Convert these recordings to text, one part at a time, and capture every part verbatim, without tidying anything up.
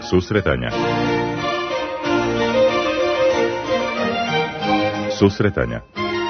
Susretanja. Susretanja.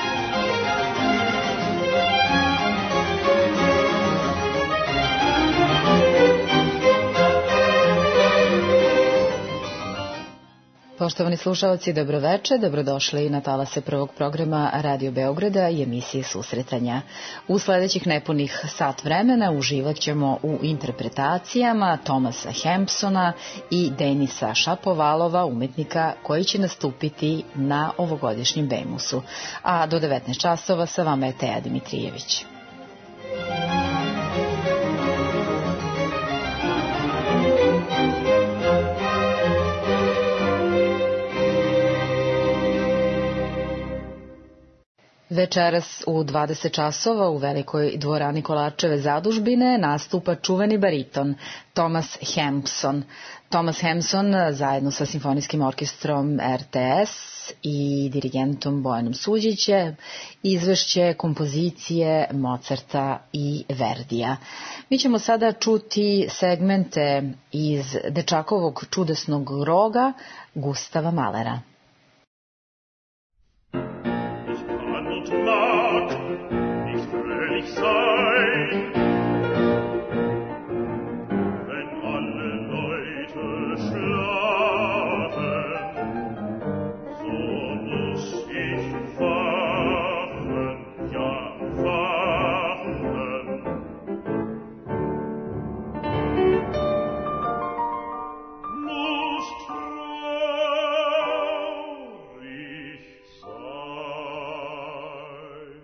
Poštovani slušalci, dobroveče, dobrodošli na talase prvog programa Radio Beograda i emisije Susretanja. U sledećih nepunih sat vremena uživat ćemo u interpretacijama Thomasa Hampsona i Denisa Šapovalova, umetnika koji će nastupiti na ovogodišnjem Bemusu. A do devetnaest časova sa vama je Teja Dimitrijević. Večeras u dvadeset časova u velikoj dvorani Kolarčeve zadužbine nastupa čuveni bariton Thomas Hampson. Thomas Hampson zajedno sa Simfonijskim orkestrom R T S i dirigentom Bojanom Suđićem izvešće kompozicije Mozarta i Verdija. Mi ćemo sada čuti segmente iz dečakovog čudesnog roga Gustava Mahlera. Mag nicht fröhlich sein, wenn alle Leute schlafen, so muss ich wachen, ja wachen. Muss traurig sein.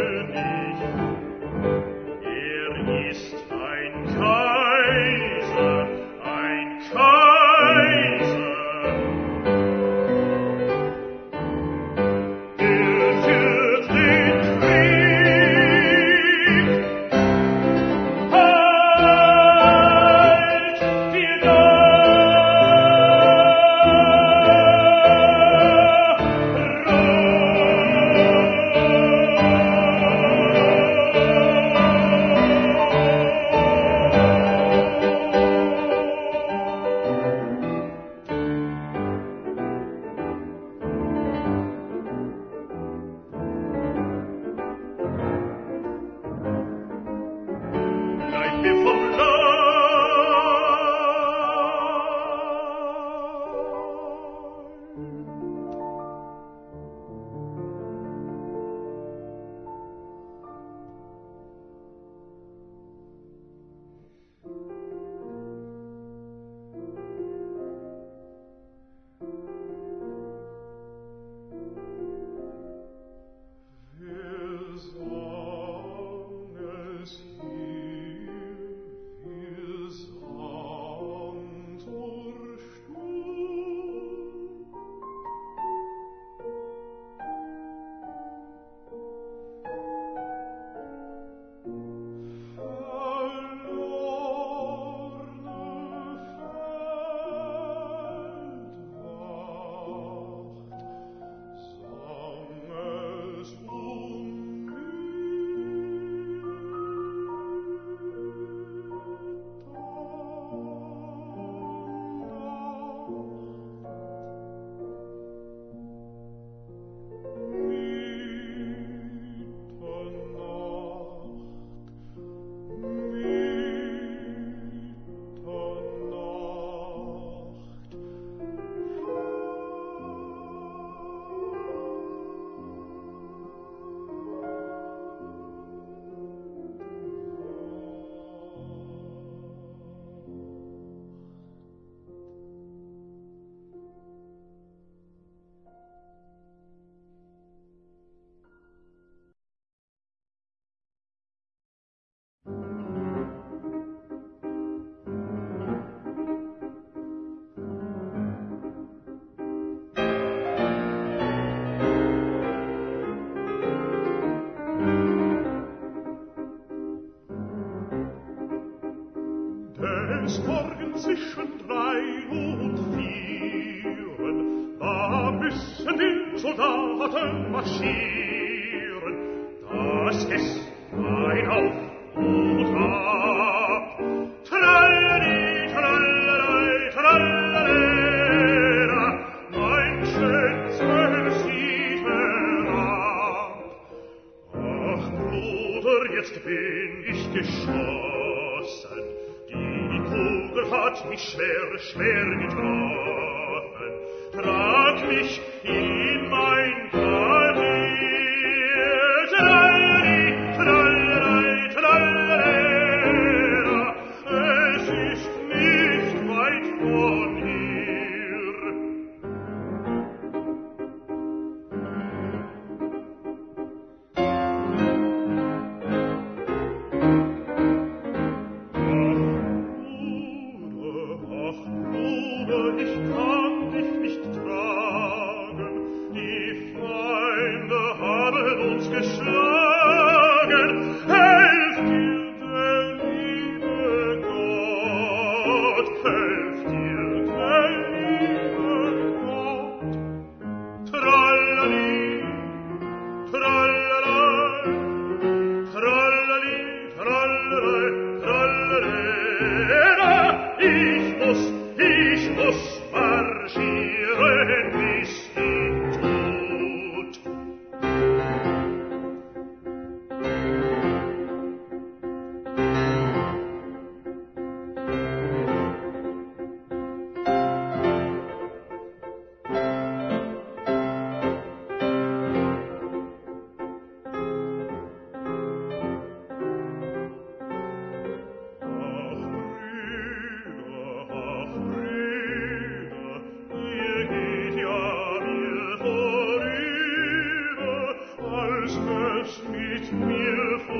König, er ist ein Kaiser. eines Morgens zwischen drei und vieren, da müssen die Soldaten marschieren. Das ist ein Auf und Ab. Tralleri, trallerei, trallerera, mein Schätzchen sieht herab. Ach, Bruder, jetzt bin ich geschossen, die Kugel hat mich schwer, schwer getroffen. Trag mich in mein Quartier, tralleri, trallerei, trallerera, es ist nicht weit von hier. Ach, Bruder, ich kann dich nicht tragen, die Feinde haben uns geschlagen. Helf dir, der liebe Gott, helf dir, der liebe Gott. Tralali, trallalai, trallali, trallalai, trallalera, ich muss, ich muss marschieren bis in Tod. Ach, Brüder, ach, Brüder, ihr geht ja mir vorüber, als wär's mit mir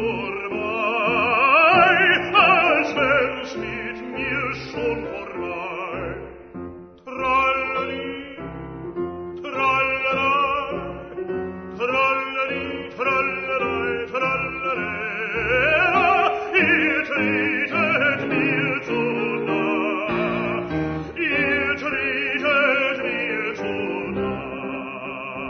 vorbei, als wär's mit mir schon vorbei. Trallali, trallalai, trallali, trallalai, trallalera, ihr tretet mir zu nah, ihr tretet mir zu nah.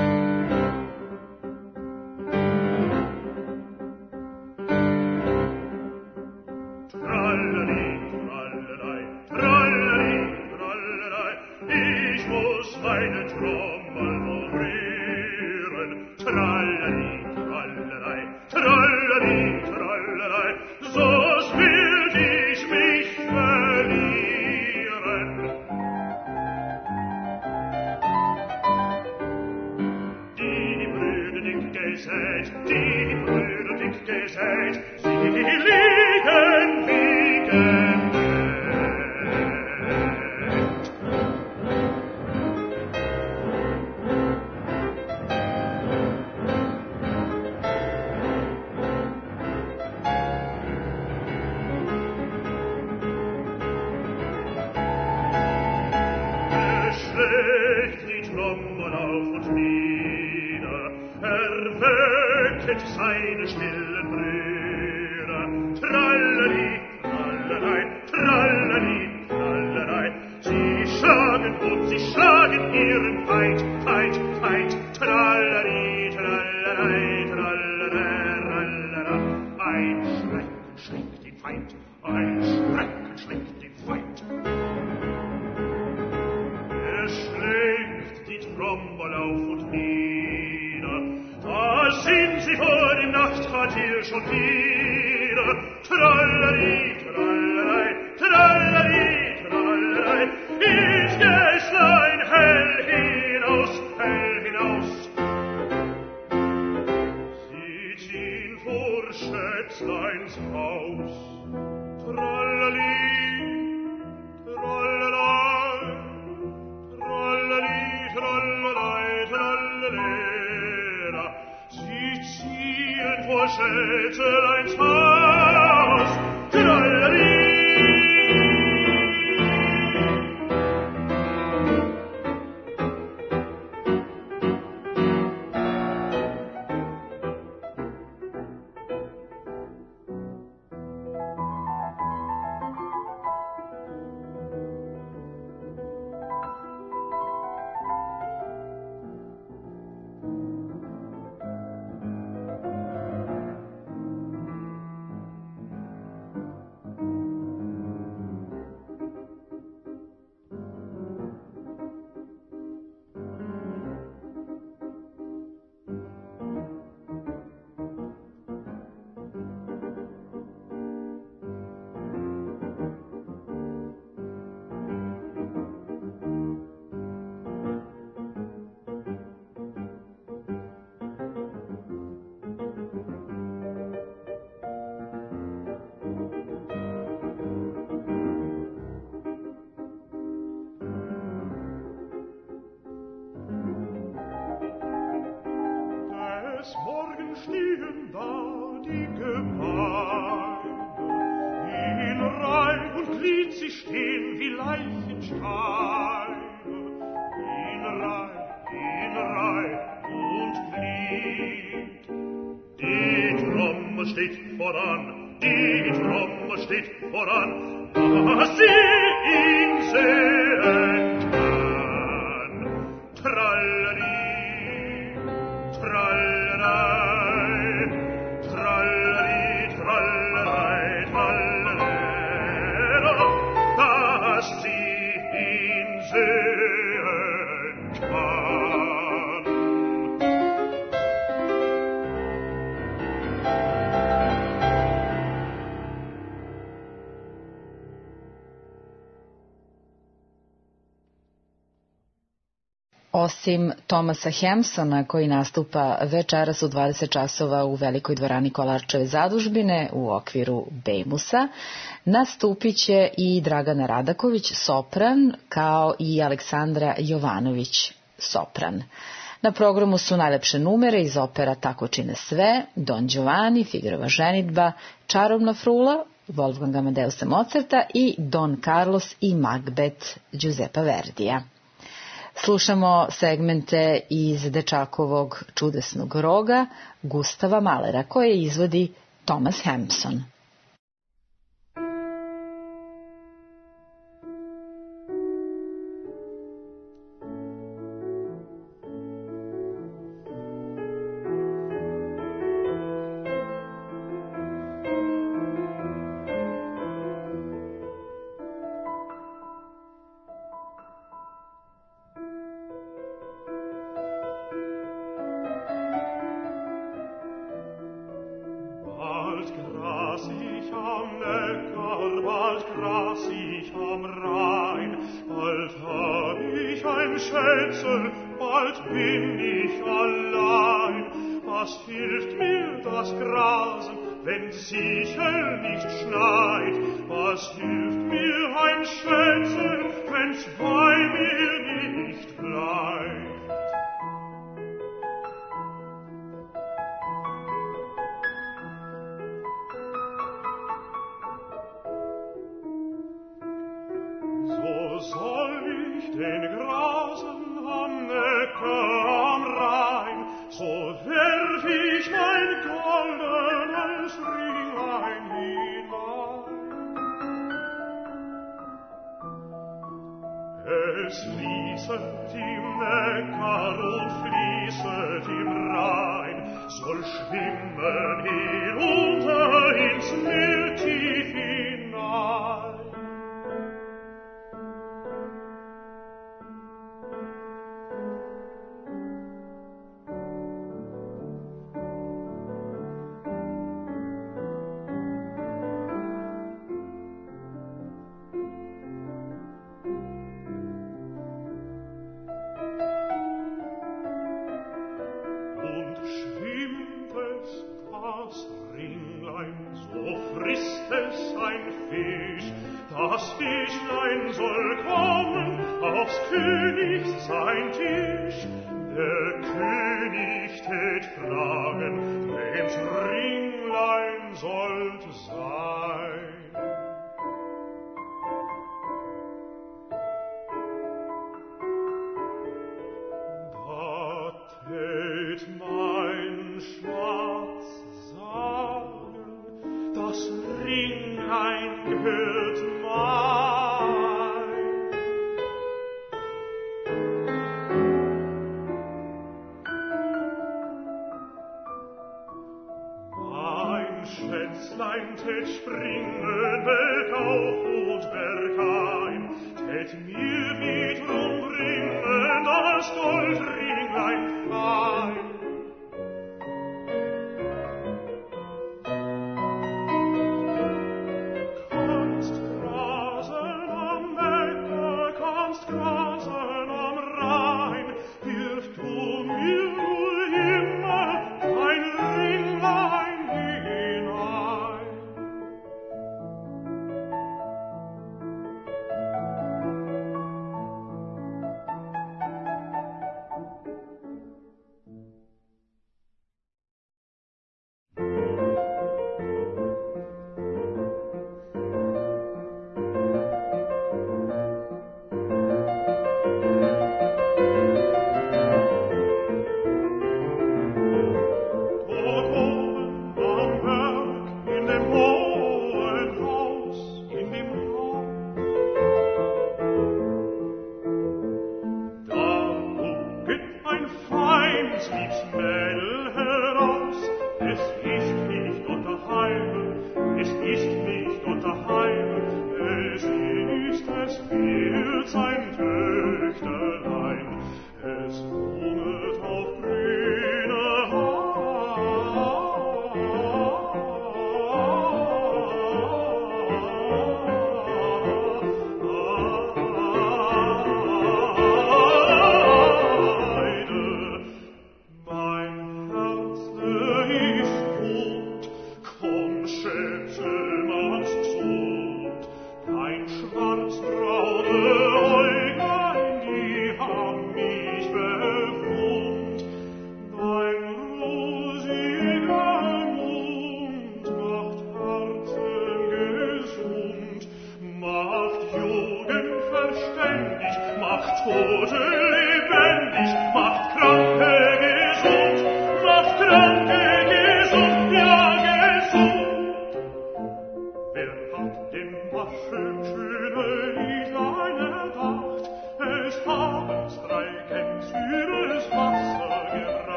Trallali, trallalai, trallali, trallalai, ich muss meine Trommel noch rühren. Trallali, trallalai, trallali, trallalai, sonst will ich mich verlieren. Die Brüder dick gesät, die Brüder dick gesät, sie liegen wie gemäht. Er schlägt die Trommel auf und nieder, erwecket seine stillen Brüder. Trallali, trallalei, trallali, trallalei, sie schlagen und sie schlagen ihren Feind, Feind, Feind. Trallali, trallalei, trallalera, ein Schrecken schlägt den Feind, ein Schrecken schlägt den Feind. Er schlägt die Trommel auf und nieder, da sind sie vor dem Nachtquartier schon wieder. Trallali, trallalei, trallali, trallalei, ins Gässlein hell hinaus, hell hinaus. Sie ziehen vor Schätzleins Haus. Trallali, trallalei, trallali, trallalei, trallalera, sie ziehen vor Schätzleins Haus. Trallali. In Reih und Glied sie stehen wie Leichensteine. In Reih, in Reih und Glied. Die Trommel steht voran, die Trommel steht voran, dass sie ihn sehen kann. Tralleri, trallerei, tralleri, trallerei, trallera, dass sie ihn sehen kann. Osim Thomasa Hampsona, koji nastupa večeras u dvadeset časova u Velikoj dvorani Kolarčeve zadužbine u okviru Bejmusa, nastupit će i Dragana Radaković, sopran, kao i Aleksandra Jovanović, sopran. Na programu su najlepše numere iz opera Tako čine sve, Don Giovanni, Figarova ženidba, Čarobna frula, Wolfganga Amadeusa Mozarta i Don Carlos i Macbeth Giuseppa Verdija. Slušamo segmente iz dečakovog čudesnog roga Gustava Mahlera, koje izvodi Thomas Hampson. Es fließet im Neckar und fließet im Rhein, soll schwimmen hinunter ins Meer tief hinein.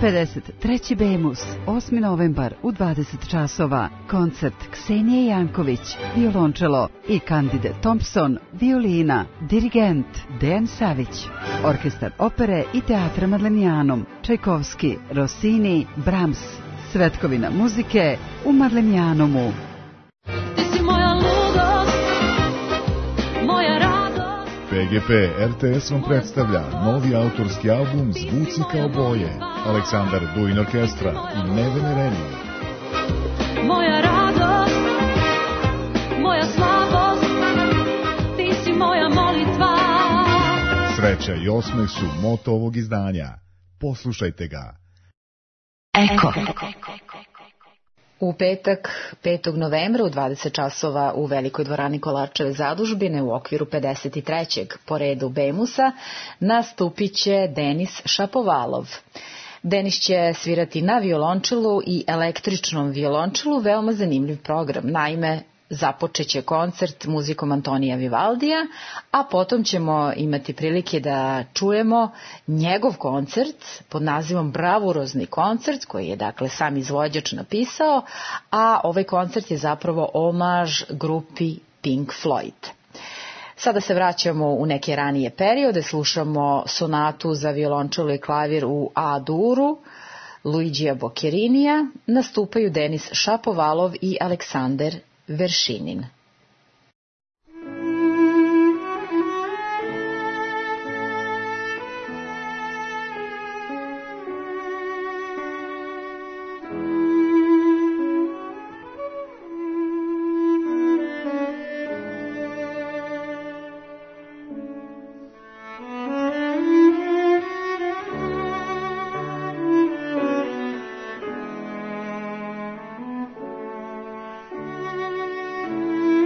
pedeset treći Bemus, osmi novembar u dvadeset časova. Koncert Ksenije Janković, violončelo i Candide Thompson, violina, dirigent Dejan Savić. Orkestar opere i teatra Marlenijanum, Čajkovski, Rossini, Brahms. Svetkovina muzike u Marlenijanumu. P G P R T S vam predstavlja novi autorski album Zvuci kao boje. Aleksandar Duin Orkestra i Nevene Renije. Moja radost, moja slabost, ti si moja molitva. Sreća i osmeh su moto ovog izdanja. Poslušajte ga. Eko. U petak, petog novembra u dvadeset časova u Velikoj dvorani Kolarčeve zadužbine u okviru pedeset trećeg po redu Bemusa nastupit će Denis Šapovalov. Denis će svirati na violončelu i električnom violončelu, veoma zanimljiv program. Naime, započeće koncert muzikom Antonija Vivaldija, a potom ćemo imati prilike da čujemo njegov koncert pod nazivom Bravurozni koncert, koji je dakle sam izvođač napisao, a ovaj koncert je zapravo omaž grupi Pink Floyd. Sada se vraćamo u neke ranije periode, slušamo sonatu za violončelo i klavir u A-duru Luigija Boccherinija, nastupaju Denis Šapovalov i Aleksandar Veršinin. Thank you.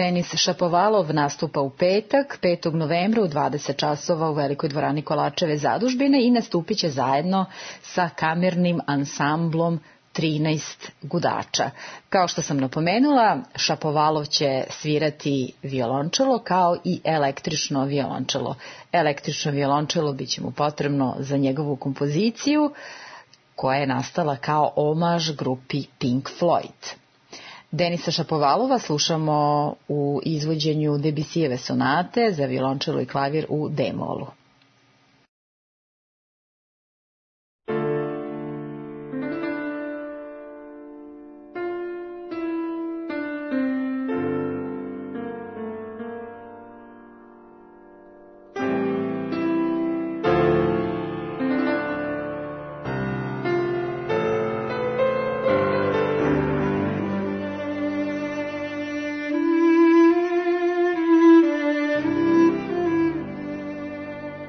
Denis Šapovalov nastupa u petak, petog novembra u dvadeset časova u Velikoj dvorani Kolačeve zadužbine i nastupit će zajedno sa kamernim ansamblom trinaest gudača. Kao što sam napomenula, Šapovalov će svirati violončelo kao i električno violončelo. Električno violončelo bit će mu potrebno za njegovu kompoziciju koja je nastala kao omaž grupi Pink Floyd. Denisa Šapovalova slušamo u izvođenju Debussijeve sonate za violončelo i klavir u D-molu. Thank you.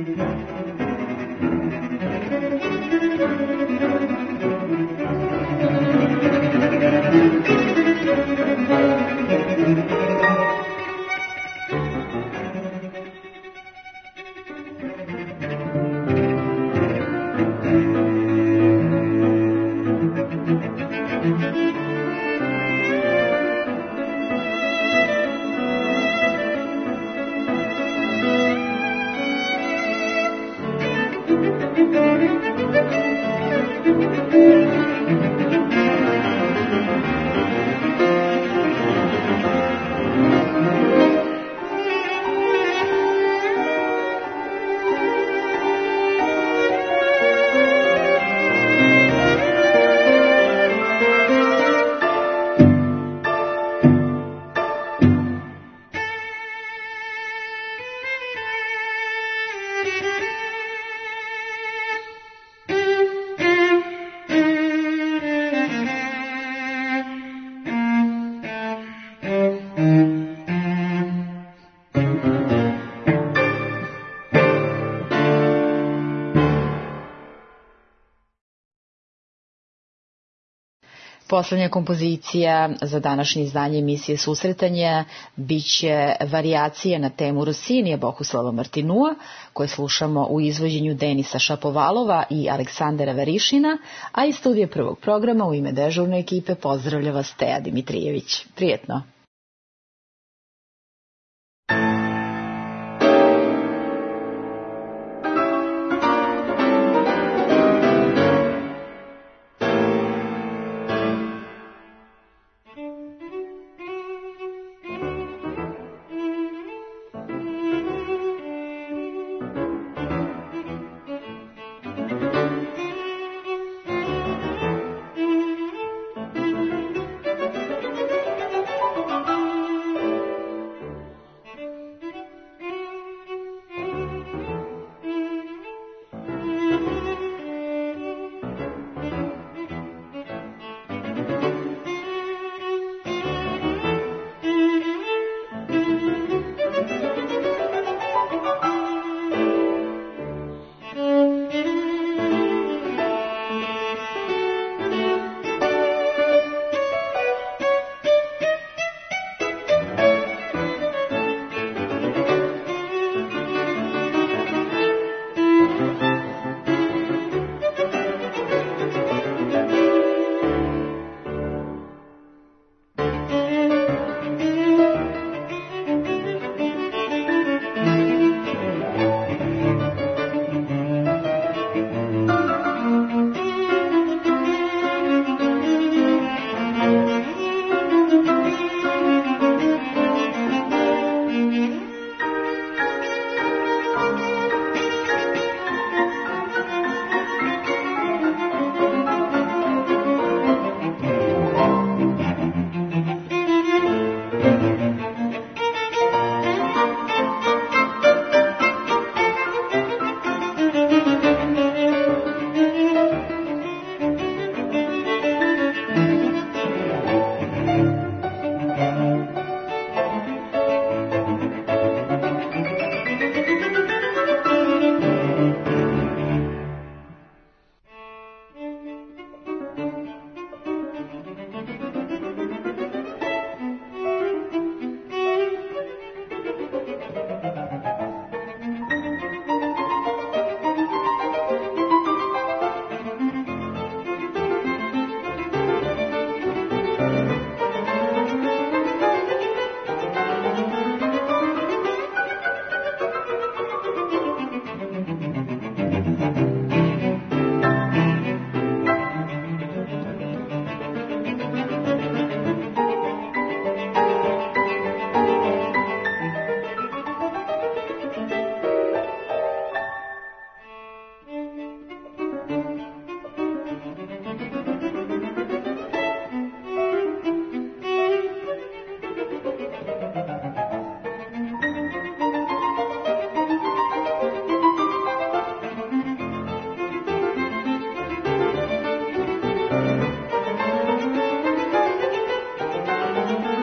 Poslednja kompozicija za današnje izdanje emisije Susretanje biće varijacije na temu Rossinija Bohuslava Martinua, koje slušamo u izvođenju Denisa Šapovalova i Aleksandra Verišina, a iz studija prvog programa u ime dežurne ekipe pozdravlja vas Teja Dimitrijević. Prijetno!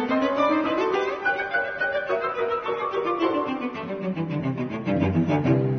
Thank you.